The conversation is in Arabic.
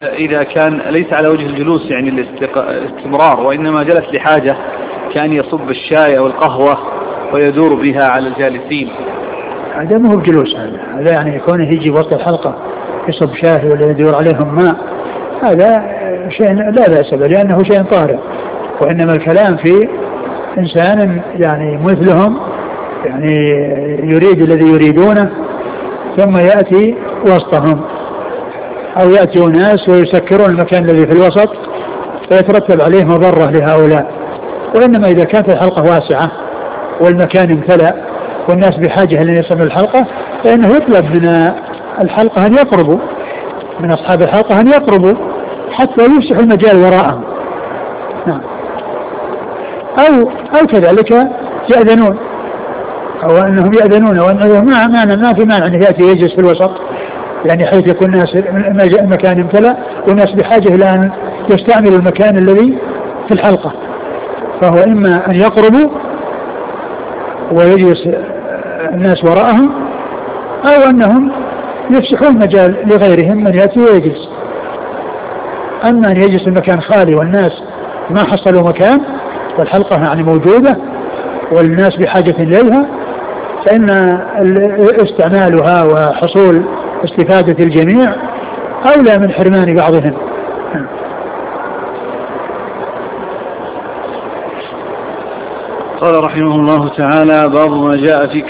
إذا كان ليس على وجه الجلوس يعني الاستمرار، وإنما جلس لحاجة كان يصب الشاي أو القهوة ويدور بها على الجالسين، هذا ما هو بجلوس، هذا يعني يكون يجي وسط الحلقة يصب شاي ولا يدور عليهم ماء، هذا شيء لا بأس به لأنه شيء طارئ. وإنما الكلام في إنسان يعني مثلهم يعني يريد الذي يريدونه ثم يأتي وسطهم، أو يأتي ناس ويسكرون المكان الذي في الوسط فيترتب عليه مضرة لهؤلاء. وإنما إذا كانت الحلقة واسعة والمكان امتلأ والناس بحاجة لأن يصلوا الحلقة، فإنه يطلب من الحلقة أن يقربوا، من أصحاب الحلقة أن يقربوا حتى يفسح المجال وراءهم. نعم. أو كذلك يأذنون، أو أنهم يأذنون، وأنه ما في مانع أن يأتي يجلس في الوسط، يعني حيث يكون الناس المكان امتلأ والناس بحاجة إلى أن يستعملوا المكان الذي في الحلقة، فهو إما أن يقربوا ويجلس الناس وراءهم، أو أنهم يفسحون مجال لغيرهم من يأتي ويجلس. أما أن يجلس المكان خالي والناس ما حصلوا مكان والحلقة يعني موجودة والناس بحاجة إليها، فإن استعمالها وحصول استفادة الجميع أولى من حرمان بعضهم. قال رحمه الله تعالى: باب ما جاء في